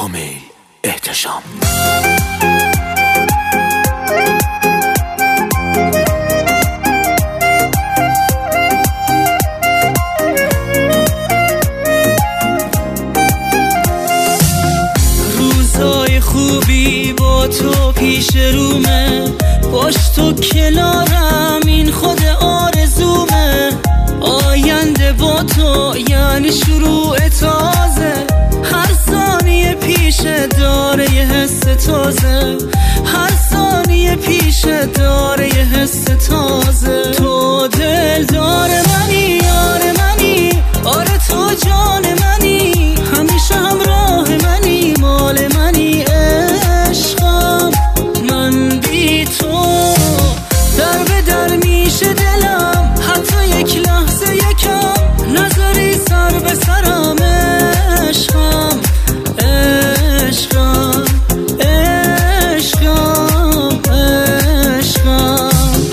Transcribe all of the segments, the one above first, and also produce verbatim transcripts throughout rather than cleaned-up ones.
با میل احتشام. روزای خوبی با تو پیش رومه، باش تو کنارم این خود آرزومه. آینده با تو یعنی شروع تازه، هر ثانیه پیش داره یه حس تازه، هر ثانیه پیش داره یه حس تازه. تو دل داره منی، یار منی، آره تو جان منی، همیشه همراه منی، مال منی، عشقم. من بی تو در به در میشه دلم، حتی یک لحظه یکم نظری سر به سرم. عشقم عشقم عشقم عشقم.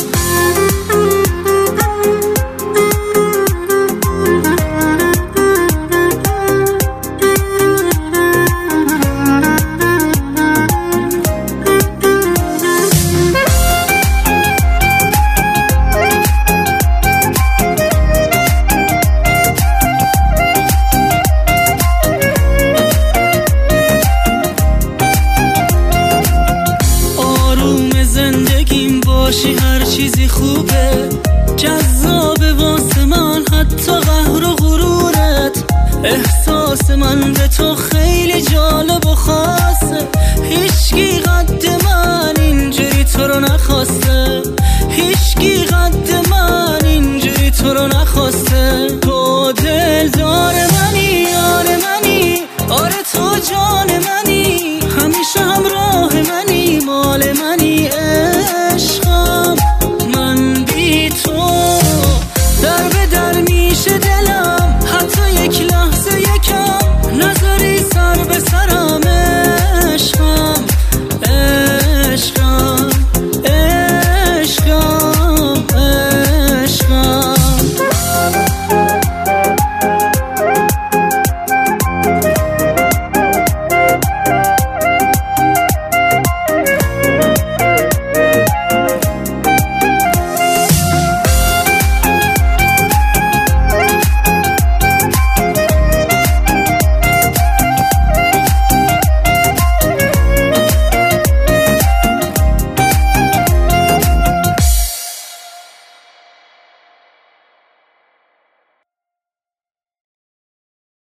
باشی هر چیزی خوبه، جذابه واسه من حتی قهر و غرورت. احساس من به تو خیلی جالب و خاصه، هیچکی قد من اینجوری تو رو نخواسته، هیچکی قد من اینجوری تو رو نخواسته. تو دل داره منی، یار منی، آره تو جان من